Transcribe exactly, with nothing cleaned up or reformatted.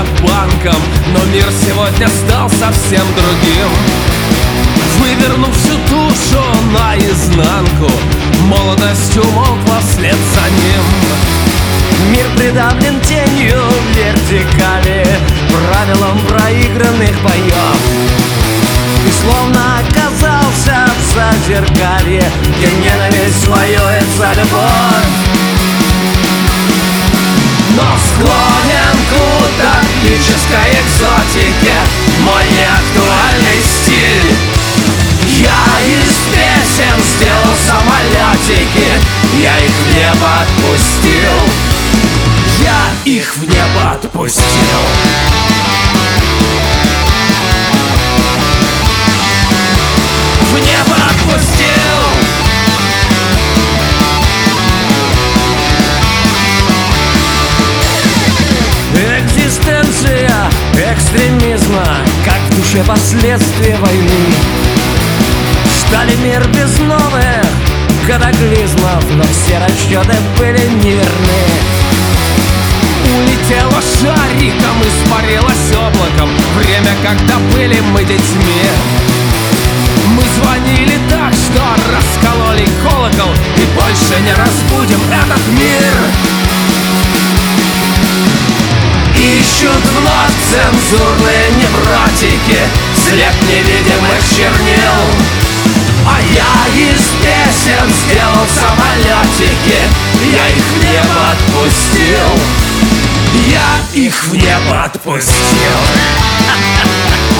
банком, но мир сегодня стал совсем другим. Вывернув всю душу наизнанку, молодость умолкла вслед за ним. Мир придавлен тенью вертикали, правилам проигранных боев. И словно оказался в зазеркалье, где ненависть воюет за любовь. Но склонен к утопической экзотике мой неактуальный стиль. Я из песен сделал самолетики, я их в небо отпустил. Я их в небо отпустил. В небо отпустил. Экзистенция экстремизма, как в душе последствия войны. Ждали мир без новых катаклизмов, но все расчеты были неверны. Улетела шариком, испарилась облаком время, когда были мы детьми. Мы звонили так, что раскололи колокол, и больше не разбудим этот мир. Ищут вновь цензурные невротики след невидимых чернил. А я из песен сделал самолетики, я их в небо отпустил. Я их в небо отпустил.